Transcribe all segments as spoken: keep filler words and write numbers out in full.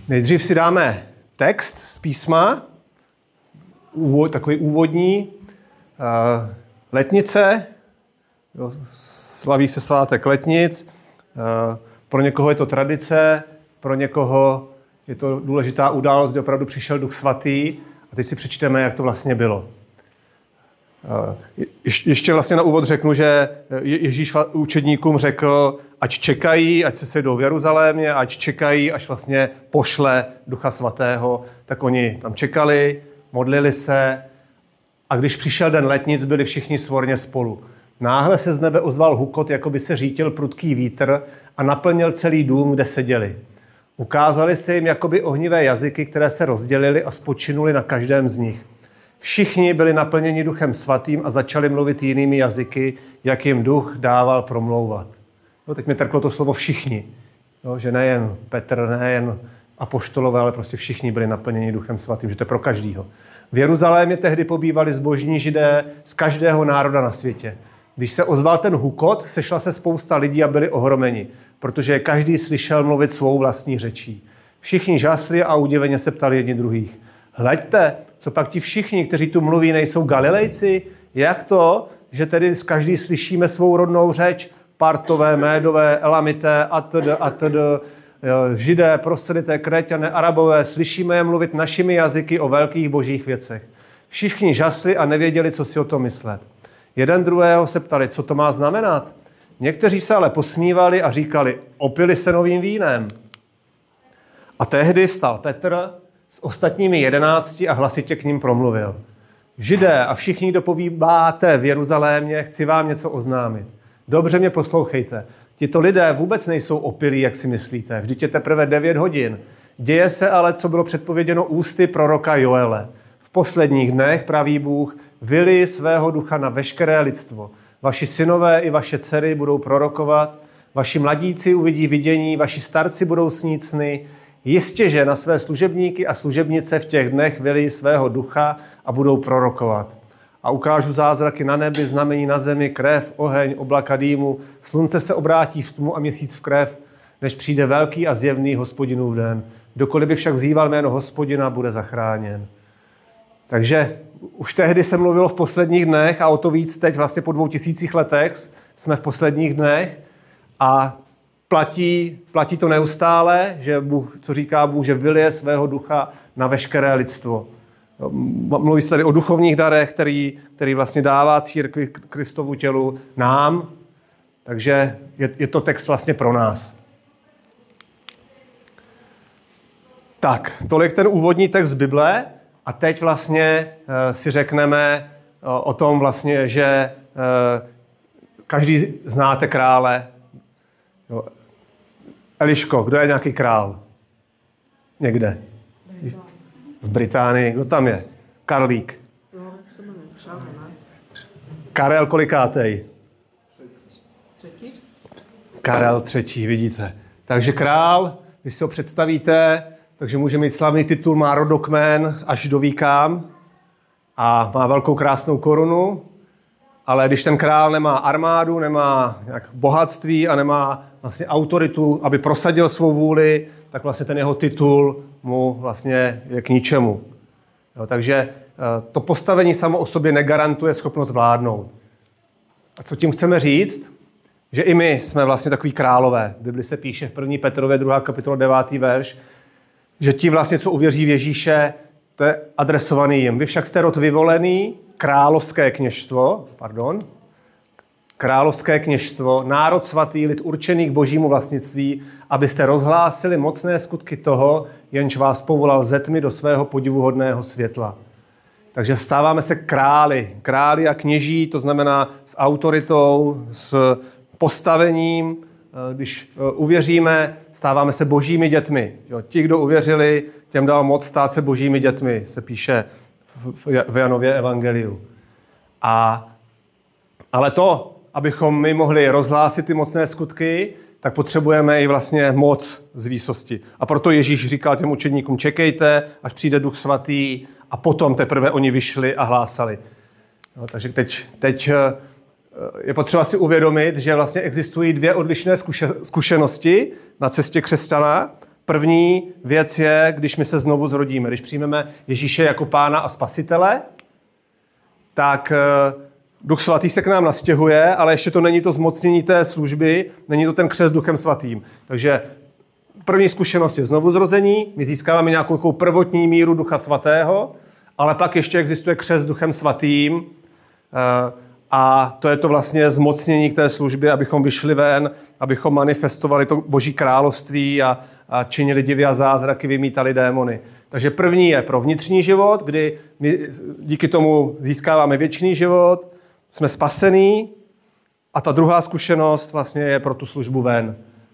Nejdřív si dáme text z písma, úvod, takový úvodní, uh, letnice, jo, slaví se svátek letnic, uh, pro někoho je to tradice, pro někoho je to důležitá událost, kde opravdu přišel Duch Svatý a teď si přečteme, jak to vlastně bylo. Uh, ještě vlastně na úvod řeknu, že Ježíš učedníkům řekl, ať čekají, ať se sejdou v Jeruzalémě, ať čekají, až vlastně pošle Ducha Svatého. Tak oni tam čekali, modlili se a když přišel den letnic, byli všichni svorně spolu. Náhle se z nebe ozval hukot, jako by se řítil prudký vítr a naplnil celý dům, kde seděli. Ukázali se jim jakoby ohnivé jazyky, které se rozdělily a spočinuli na každém z nich. Všichni byli naplněni Duchem Svatým a začali mluvit jinými jazyky, jak jim Duch dával promlouvat. No, teď mi trklo to slovo všichni, jo, že nejen Petr, nejen apoštolové, ale prostě všichni byli naplněni Duchem Svatým, že to je pro každýho. V Jeruzalémě tehdy pobývali zbožní Židé z každého národa na světě. Když se ozval ten hukot, sešla se spousta lidí a byli ohromeni, protože každý slyšel mluvit svou vlastní řečí. Všichni žasli a udiveně se ptali jedni druhých. Hleďte, co pak ti všichni, kteří tu mluví, nejsou Galilejci? Jak to, že tedy každý slyšíme svou rodnou řeč? Partové, Médové, Elamité, atd., atd., Židé, Proselité, Kréťané, Arabové, slyšíme je mluvit našimi jazyky o velkých božích věcech. Všichni žasli a nevěděli, co si o tom myslet. Jeden druhého se ptali, co to má znamenat. Někteří se ale posmívali a říkali, opili se novým vínem. A tehdy vstal Petr s ostatními jedenácti a hlasitě k ním promluvil. Židé a všichni, kdo pobýváte v Jeruzalémě, chci vám něco oznámit. Dobře mě poslouchejte. Tito lidé vůbec nejsou opilí, jak si myslíte. Vždyť je teprve devět hodin. Děje se ale, co bylo předpověděno ústy proroka Joele. V posledních dnech, praví Bůh, vylije svého ducha na veškeré lidstvo. Vaši synové i vaše dcery budou prorokovat, vaši mladíci uvidí vidění, vaši starci budou snít sny. Jistě, že na své služebníky a služebnice v těch dnech vylije svého ducha a budou prorokovat. A ukážu zázraky na nebi, znamení na zemi, krev, oheň, oblaka dýmu. Slunce se obrátí v tmu a měsíc v krev, než přijde velký a zjevný Hospodinův den. Kdokoliv by však vzýval jméno Hospodina, bude zachráněn. Takže už tehdy se mluvilo v posledních dnech a o to víc teď vlastně po dvou tisících letech jsme v posledních dnech a platí, platí to neustále, že Bůh, co říká Bůh, že vylije svého ducha na veškeré lidstvo. Mluví se tady o duchovních darech, který, který vlastně dává církvi Kristovu tělu nám, takže je, je to text vlastně pro nás. Tak, tolik ten úvodní text z Bible a teď vlastně uh, si řekneme uh, o tom vlastně, že uh, každý znáte krále. Jo. Eliško, kdo je nějaký král? Někde. V Británii. Kdo tam je? Karlík. Karel kolikátej? Třetí. Karel třetí, vidíte. Takže král, když si ho představíte, takže může mít slavný titul, má rodokmen až do výkám a má velkou krásnou korunu, ale když ten král nemá armádu, nemá nějak bohatství a nemá vlastně autoritu, aby prosadil svou vůli, tak vlastně ten jeho titul mu vlastně je k ničemu. Jo, takže to postavení samo o sobě negarantuje schopnost vládnout. A co tím chceme říct? Že i my jsme vlastně takový králové. V Bibli se píše v první Petrově druhá kapitola devátý verš, že ti vlastně, co uvěří v Ježíše, to je adresovaný jim. Vy však jste rod vyvolený, královské kněžstvo, pardon, královské kněžstvo, národ svatý, lid určený k božímu vlastnictví, abyste rozhlásili mocné skutky toho, jenž vás povolal ze tmy do svého podivuhodného světla. Takže stáváme se králi, králi a kněží, to znamená s autoritou, s postavením. Když uvěříme, stáváme se božími dětmi. Ti, kdo uvěřili, těm dal moc stát se božími dětmi, se píše v Janově evangeliu. A, ale to, abychom my mohli rozhlásit ty mocné skutky, tak potřebujeme i vlastně moc z výsosti. A proto Ježíš říkal těm učedníkům, čekejte, až přijde Duch Svatý, a potom teprve oni vyšli a hlásali. No, takže teď, teď je potřeba si uvědomit, že vlastně existují dvě odlišné zkušenosti na cestě křesťana. První věc je, když my se znovu zrodíme, když přijmeme Ježíše jako Pána a Spasitele, tak Duch Svatý se k nám nastěhuje, ale ještě to není to zmocnění té služby, není to ten křest Duchem Svatým. Takže první zkušenost je znovuzrození, my získáváme nějakou prvotní míru Ducha Svatého, ale pak ještě existuje křest Duchem Svatým a to je to vlastně zmocnění k té službě, abychom vyšli ven, abychom manifestovali to Boží království a, a činili divy a zázraky, vymítali démony. Takže první je pro vnitřní život, kdy my díky tomu získáváme věčný život, jsme spasení a ta druhá zkušenost vlastně je pro tu službu ven.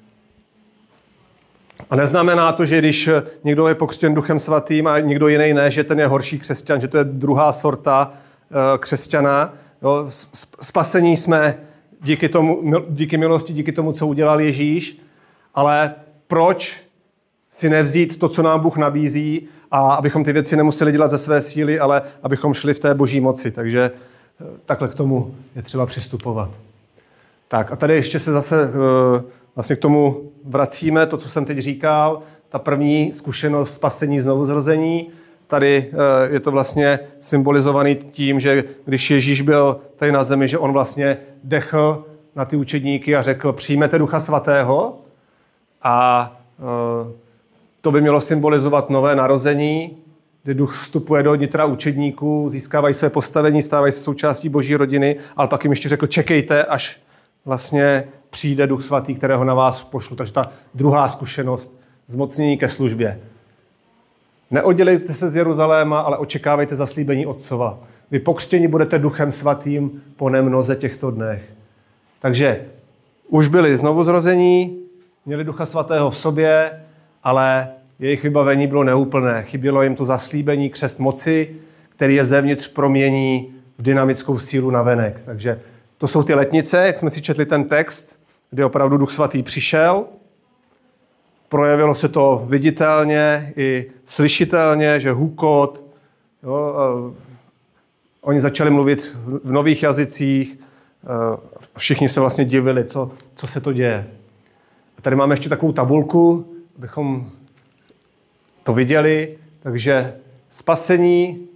A neznamená to, že když někdo je pokřtěn Duchem Svatým a někdo jiný ne, že ten je horší křesťan, že to je druhá sorta křesťana. Jo, spasení jsme díky, tomu, díky milosti, díky tomu, co udělal Ježíš, ale proč si nevzít to, co nám Bůh nabízí a abychom ty věci nemuseli dělat ze své síly, ale abychom šli v té Boží moci. Takže takhle k tomu je třeba přistupovat. Tak a tady ještě se zase vlastně k tomu vracíme, to, co jsem teď říkal, ta první zkušenost spasení znovuzrození. Tady je to vlastně symbolizovaný tím, že když Ježíš byl tady na zemi, že on vlastně dechl na ty učedníky a řekl, přijmete Ducha Svatého a to by mělo symbolizovat nové narození, kdy Duch vstupuje do nitra učedníků, získávají své postavení, stávají se součástí Boží rodiny, ale pak jim ještě řekl, čekejte, až vlastně přijde Duch Svatý, kterého na vás pošlu. Takže ta druhá zkušenost, zmocnění ke službě. Neoddělejte se z Jeruzaléma, ale očekávejte zaslíbení Otcova. Vy pokřtěni budete Duchem Svatým po nemnoze těchto dnech. Takže už byli znovuzrození, měli Ducha Svatého v sobě, ale jejich vybavení bylo neúplné. Chybělo jim to zaslíbení, křest moci, který je zevnitř promění v dynamickou sílu navenek. Takže to jsou ty letnice, jak jsme si četli ten text, kdy opravdu Duch Svatý přišel. Projevilo se to viditelně i slyšitelně, že hukot. Jo, oni začali mluvit v nových jazycích. Všichni se vlastně divili, co, co se to děje. A tady máme ještě takovou tabulku, abychom to viděli. Takže spasení,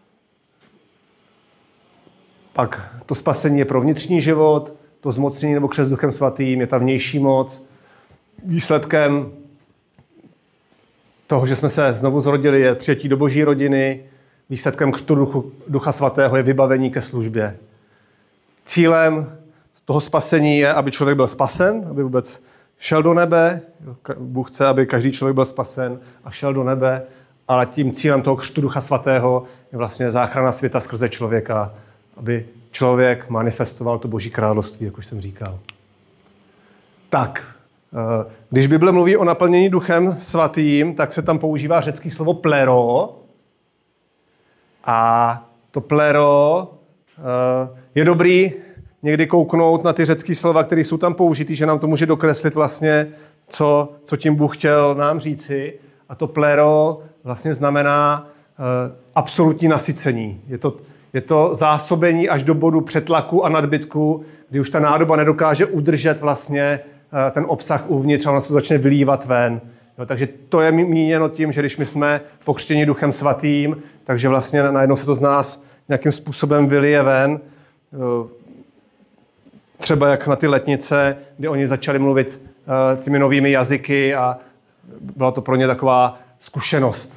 pak to spasení je pro vnitřní život, to zmocnění nebo křest Duchem Svatým je ta vnější moc. Výsledkem toho, že jsme se znovu zrodili, je přijetí do Boží rodiny. Výsledkem křtu duchu, Ducha Svatého je vybavení ke službě. Cílem toho spasení je, aby člověk byl spasen, aby vůbec šel do nebe. Bůh chce, aby každý člověk byl spasen a šel do nebe, ale tím cílem toho křtu Ducha Svatého je vlastně záchrana světa skrze člověka, aby člověk manifestoval to Boží království, jak už jsem říkal. Tak, když Bible mluví o naplnění Duchem Svatým, tak se tam používá řecké slovo plero. A to plero je dobrý někdy kouknout na ty řecké slova, které jsou tam použitý, že nám to může dokreslit vlastně, co, co tím Bůh chtěl nám říci. A to plero vlastně znamená absolutní nasycení. Je to, je to zásobení až do bodu přetlaku a nadbytku, kdy už ta nádoba nedokáže udržet vlastně ten obsah uvnitř a ono se začne vylívat ven. Jo, takže to je míněno tím, že když my jsme pokřtěni Duchem Svatým, takže vlastně najednou se to z nás nějakým způsobem vylije ven. Jo, třeba jak na ty letnice, kdy oni začali mluvit uh, těmi novými jazyky a byla to pro ně taková zkušenost.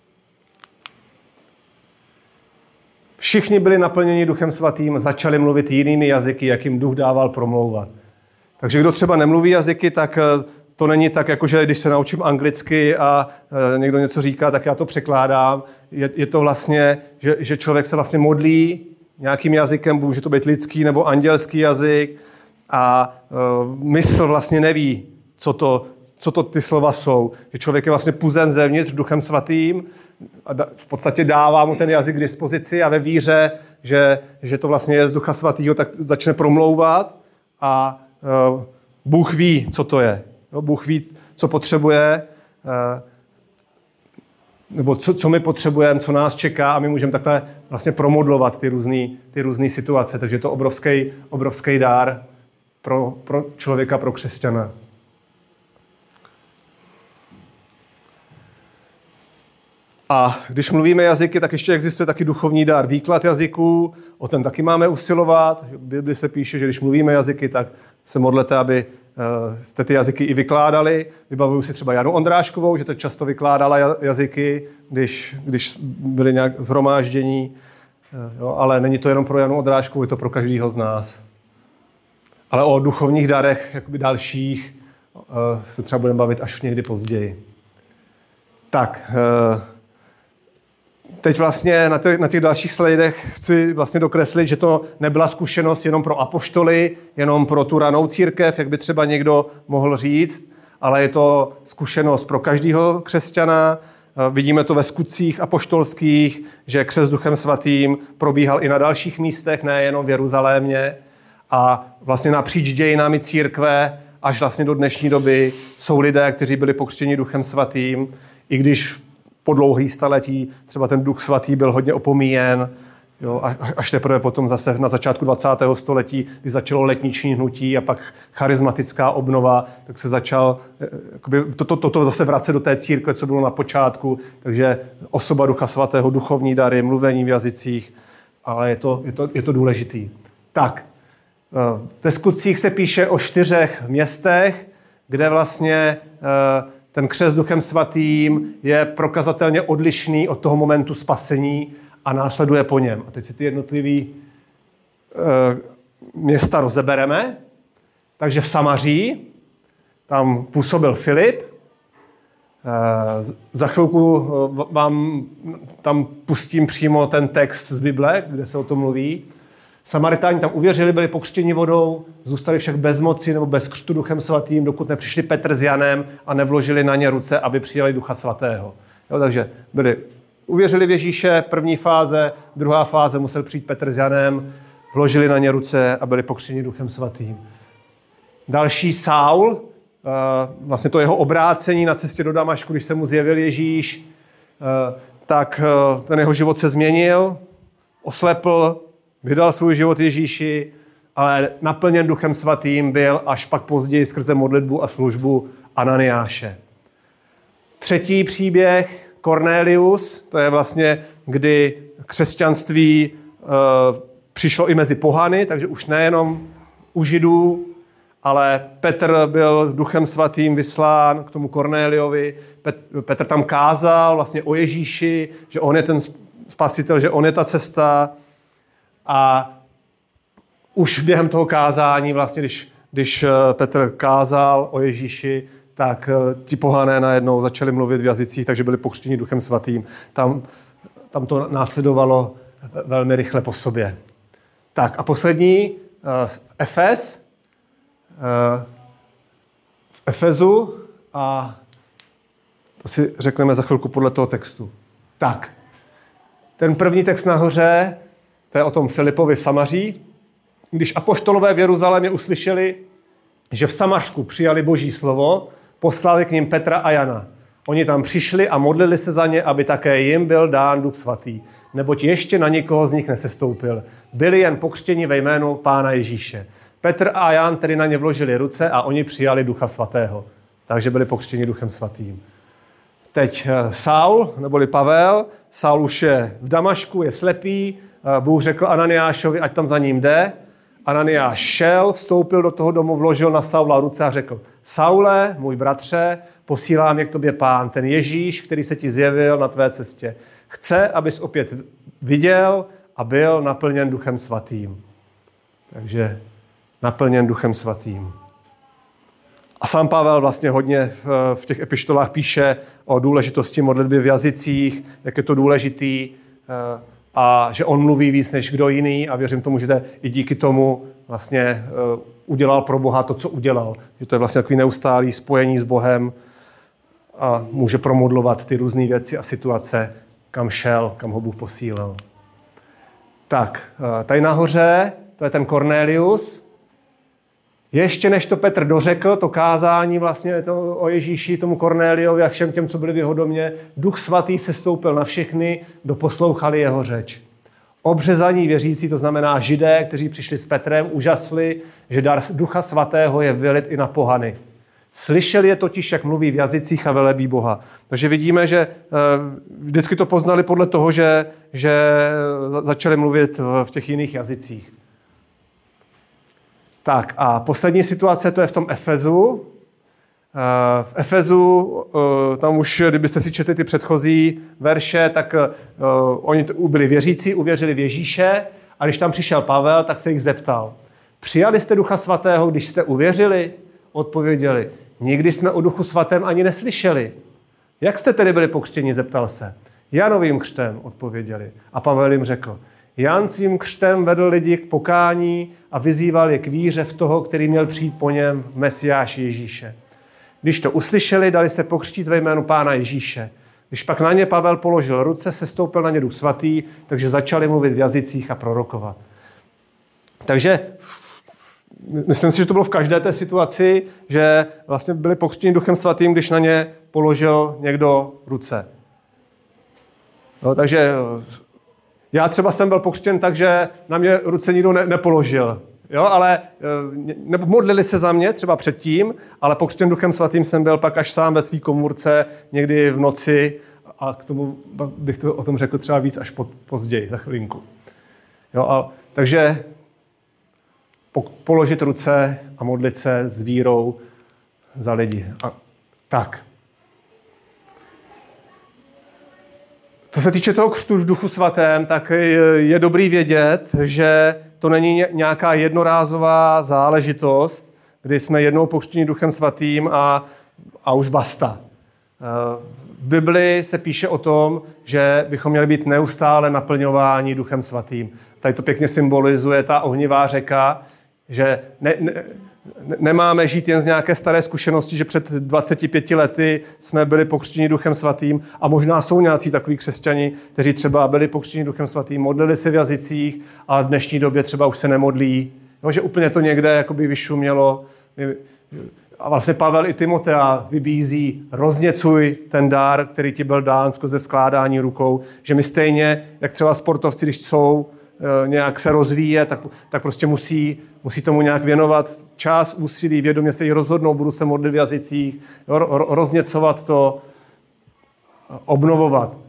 Všichni byli naplněni Duchem Svatým, začali mluvit jinými jazyky, jak jim Duch dával promlouvat. Takže kdo třeba nemluví jazyky, tak to není tak, jako že když se naučím anglicky a někdo něco říká, tak já to překládám. Je, je to vlastně, že, že člověk se vlastně modlí nějakým jazykem, může to být lidský nebo andělský jazyk a uh, mysl vlastně neví, co to, co to ty slova jsou. Že člověk je vlastně puzen zevnitř Duchem Svatým a da, v podstatě dává mu ten jazyk k dispozici a ve víře, že, že to vlastně je z Ducha Svatého, tak začne promlouvat a uh, Bůh ví, co to je. Jo, Bůh ví, co potřebuje, uh, nebo co, co my potřebujeme, co nás čeká a my můžeme takhle vlastně promodlovat ty různé ty různý situace. Takže je to obrovský, obrovský dár pro, pro člověka, pro křesťana. A když mluvíme jazyky, tak ještě existuje taky duchovní dar, výklad jazyků, o ten taky máme usilovat. V Bibli se píše, že když mluvíme jazyky, tak se modlete, aby jste ty jazyky i vykládali. Vybavuju si třeba Janu Ondráškovou, že to často vykládala jazyky, když, když byly nějak shromáždění. Jo, ale není to jenom pro Janu Ondráškovou, je to pro každého z nás. Ale o duchovních darech jakoby dalších se třeba budeme bavit až někdy později. Tak, teď vlastně na těch, na těch dalších slajdech chci vlastně dokreslit, že to nebyla zkušenost jenom pro apoštoly, jenom pro tu ranou církev, jak by třeba někdo mohl říct, ale je to zkušenost pro každého křesťana. Vidíme to ve skutcích apoštolských, že křest Duchem Svatým probíhal i na dalších místech, nejenom v Jeruzalémě. A vlastně napříč dějinami církve až vlastně do dnešní doby jsou lidé, kteří byli pokřtěni Duchem Svatým, i když po dlouhý staletí třeba ten Duch Svatý byl hodně opomíjen, jo, až teprve potom zase na začátku dvacátého století, kdy začalo letniční hnutí a pak charismatická obnova, tak se začal jakoby, toto to, to zase vracet do té církve, co bylo na počátku, takže osoba Ducha Svatého, duchovní dary, mluvení v jazycích, ale je to, je to, je to důležitý. Tak, ve skutcích se píše o čtyřech městech, kde vlastně ten křest Duchem Svatým je prokazatelně odlišný od toho momentu spasení a následuje po něm. A teď si ty jednotlivý města rozebereme. Takže v Samaří tam působil Filip. Za chvilku vám tam pustím přímo ten text z Bible, kde se o tom mluví. Samaritáni tam uvěřili, byli pokřtěni vodou, zůstali však bez moci nebo bez křtu Duchem Svatým, dokud nepřišli Petr s Janem a nevložili na ně ruce, aby přijali Ducha Svatého. Jo, takže byli, uvěřili v Ježíše, první fáze, druhá fáze musel přijít Petr s Janem, vložili na ně ruce a byli pokřtěni Duchem Svatým. Další Saul, vlastně to jeho obrácení na cestě do Damašku, když se mu zjevil Ježíš, tak ten jeho život se změnil, oslepl, vydal svůj život Ježíši, ale naplněn Duchem Svatým byl až pak později skrze modlitbu a službu Ananiáše. Třetí příběh, Cornelius, to je vlastně, kdy křesťanství e, přišlo i mezi pohany, takže už nejenom u Židů, ale Petr byl Duchem Svatým vyslán k tomu Kornéliovi. Petr tam kázal vlastně o Ježíši, že on je ten spasitel, že on je ta cesta. A už během toho kázání, vlastně, když, když Petr kázal o Ježíši, tak ti pohané najednou začali mluvit v jazycích, takže byli pokřtěni Duchem Svatým. Tam, tam to následovalo velmi rychle po sobě. Tak a poslední, Efes. V Efezu a to si řekneme za chvilku podle toho textu. Tak, ten první text nahoře, to je o tom Filipovi v Samaří. Když apoštolové v Jeruzalémě uslyšeli, že v Samařsku přijali Boží slovo, poslali k nim Petra a Jana. Oni tam přišli a modlili se za ně, aby také jim byl dán Duch Svatý, neboť ještě na nikoho z nich nesestoupil. Byli jen pokřtěni ve jménu Pána Ježíše. Petr a Jan tedy na ně vložili ruce a oni přijali Ducha Svatého. Takže byli pokřtěni Duchem Svatým. Teď Saul, neboli Pavel. Saul už je v Damašku, je slepý. Bůh řekl Ananiášovi, ať tam za ním jde. Ananiáš šel, vstoupil do toho domu, vložil na Saula ruce a řekl: Saule, můj bratře, posílá mě k tobě Pán, ten Ježíš, který se ti zjevil na tvé cestě. Chce, abys opět viděl a byl naplněn Duchem Svatým. Takže naplněn Duchem Svatým. A sám Pavel vlastně hodně v těch epištolách píše o důležitosti modlitby v jazycích, jak je to důležitý a že on mluví víc než kdo jiný a věřím tomu, že i díky tomu vlastně udělal pro Boha to, co udělal. Že to je vlastně takový neustálý spojení s Bohem a může promodlovat ty různé věci a situace, kam šel, kam ho Bůh posílal. Tak, tady nahoře, to je ten Cornelius. Ještě než to Petr dořekl, to kázání vlastně to o Ježíši, tomu Kornéliovi a všem těm, co byli v jeho domě, Duch Svatý se stoupil na všechny, kdo poslouchali jeho řeč. Obřezaní věřící, to znamená Židé, kteří přišli s Petrem, úžasli, že dar Ducha Svatého je vylit i na pohany. Slyšeli je totiž, jak mluví v jazycích a velebí Boha. Takže vidíme, že vždycky to poznali podle toho, že, že začali mluvit v těch jiných jazycích. Tak a poslední situace, to je v tom Efezu. V Efezu, tam už, kdybyste si četli ty předchozí verše, tak oni byli věřící, uvěřili v Ježíše a když tam přišel Pavel, tak se jich zeptal. Přijali jste Ducha Svatého, když jste uvěřili? Odpověděli. Nikdy jsme o Duchu Svatém ani neslyšeli. Jak jste tedy byli pokřtěni, zeptal se. Janovým křtem, odpověděli. A Pavel jim řekl. Jan svým křtem vedl lidi k pokání a vyzýval je k víře v toho, který měl přijít po něm, v Mesiáši Ježíše. Když to uslyšeli, dali se pokřtít ve jménu Pána Ježíše. Když pak na ně Pavel položil ruce, sestoupil na ně Duch Svatý, takže začali mluvit v jazycích a prorokovat. Takže myslím si, že to bylo v každé té situaci, že vlastně byli pokřtěni Duchem Svatým, když na ně položil někdo ruce. No, takže já třeba jsem byl pokřtěn tak, že na mě ruce nikdo ne, nepoložil. Jo, ale nebo modlili se za mě třeba předtím, ale pokřtěn Duchem Svatým jsem byl pak až sám ve své komůrce někdy v noci a k tomu bych to o tom řekl třeba víc až po, později, za chvilinku. Jo, a, takže po, položit ruce a modlit se s vírou za lidi. A, tak. Co se týče toho křtu v Duchu Svatém, tak je, je dobrý vědět, že to není nějaká jednorázová záležitost, kdy jsme jednou pokřtěni Duchem Svatým a, a už basta. V Bibli se píše o tom, že bychom měli být neustále naplňováni Duchem Svatým. Tady to pěkně symbolizuje ta ohnivá řeka, že ne, ne, nemáme žít jen z nějaké staré zkušenosti, že před dvaceti pěti lety jsme byli pokřtěni Duchem Svatým a možná jsou nějací takoví křesťani, kteří třeba byli pokřtěni Duchem Svatým, modlili se v jazycích, ale v dnešní době třeba už se nemodlí. No, že úplně to někde jakoby vyšumělo. A vlastně Pavel i Timotea vybízí, rozněcuj ten dar, který ti byl dán skrze vzkládání rukou, že my stejně, jak třeba sportovci, když jsou nějak se rozvíje, tak, tak prostě musí, musí tomu nějak věnovat čas, úsilí, vědomě se jí rozhodnou, budu se modlit v jazycích, ro, ro, rozněcovat to, obnovovat.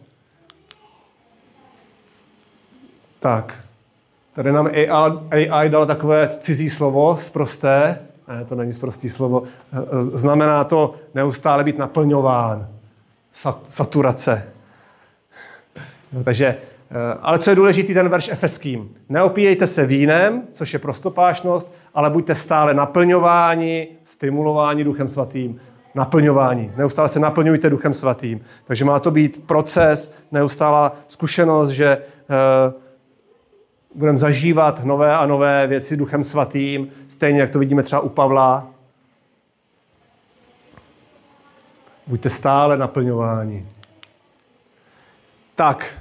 Tak, tady nám A I dal takové cizí slovo, sprosté, ne, to není sprostý slovo, znamená to neustále být naplňován, saturace. No, takže ale co je důležitý, ten verš Efeským. Neopíjejte se vínem, což je prostopášnost, ale buďte stále naplňováni, stimulováni Duchem Svatým. Naplňování. Neustále se naplňujte Duchem Svatým. Takže má to být proces, neustálá zkušenost, že eh, budeme zažívat nové a nové věci Duchem Svatým, stejně jak to vidíme třeba u Pavla. Buďte stále naplňováni. Tak,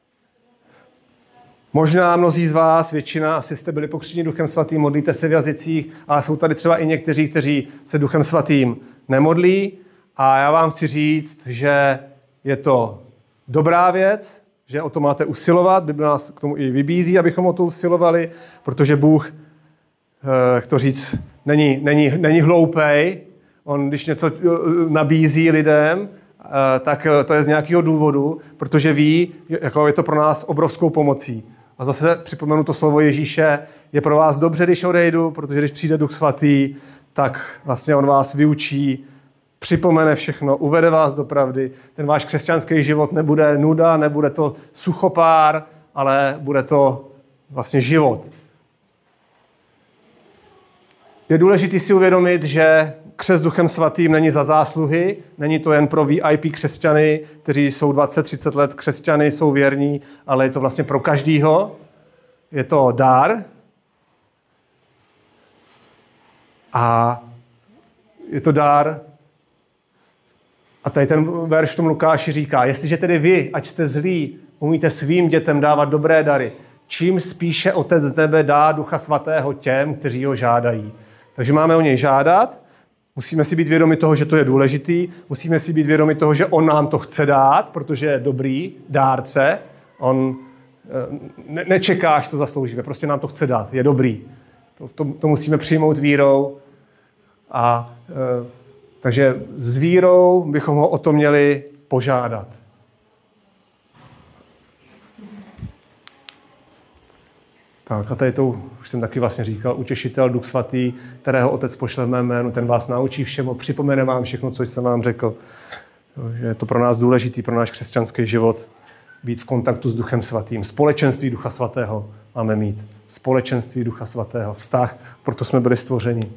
možná mnozí z vás, většina, asi jste byli pokřtěni Duchem Svatým, modlíte se v jazycích, ale jsou tady třeba i někteří, kteří se Duchem Svatým nemodlí. A já vám chci říct, že je to dobrá věc, že o to máte usilovat. Bible nás k tomu i vybízí, abychom o to usilovali, protože Bůh, jak to říct, není, není, není hloupej. On, když něco nabízí lidem, tak to je z nějakého důvodu, protože ví, jako je to pro nás obrovskou pomocí. A zase připomenu to slovo Ježíše, je pro vás dobře, když odejdu, protože když přijde Duch Svatý, tak vlastně on vás vyučí, připomene všechno, uvede vás do pravdy. Ten váš křesťanský život nebude nuda, nebude to suchopár, ale bude to vlastně život. Je důležité si uvědomit, že křest Duchem Svatým není za zásluhy, není to jen pro V I P křesťany, kteří jsou dvacet třicet let křesťany, jsou věrní, ale je to vlastně pro každýho. Je to dar. A je to dar. A tady ten verš v tom Lukáši říká, jestliže tedy vy, ať jste zlí, umíte svým dětem dávat dobré dary, čím spíše Otec z nebe dá Ducha Svatého těm, kteří ho žádají. Takže máme o něj žádat, musíme si být vědomi toho, že to je důležitý, musíme si být vědomi toho, že on nám to chce dát, protože je dobrý dárce, on ne- nečeká, až to zasloužíme, prostě nám to chce dát, je dobrý. To, to, to musíme přijmout vírou a e, Takže s vírou bychom ho o to měli požádat. Tak a tady to už jsem taky vlastně říkal, utěšitel, Duch Svatý, kterého Otec pošle v mém jménu, ten vás naučí všemu, připomene vám všechno, co jsem vám řekl. Že je to pro nás důležitý, pro náš křesťanský život, být v kontaktu s Duchem Svatým. Společenství Ducha Svatého máme mít. Společenství Ducha Svatého. Vztah, proto jsme byli stvořeni.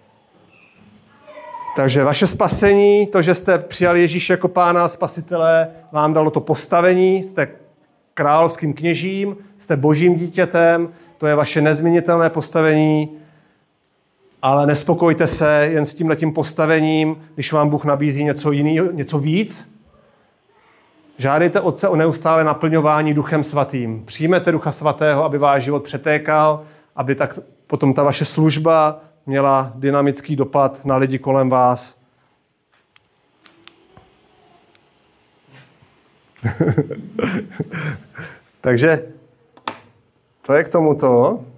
Takže vaše spasení, to, že jste přijali Ježíše jako Pána a Spasitele, vám dalo to postavení, jste královským kněžím, jste božím dítětem, to je vaše nezměnitelné postavení, ale nespokojte se jen s tímhletím postavením, když vám Bůh nabízí něco jiného, něco víc. Žádejte Otce o neustále naplňování Duchem Svatým. Přijmete Ducha Svatého, aby váš život přetékal, aby tak potom ta vaše služba měla dynamický dopad na lidi kolem vás. Takže to je k tomuto.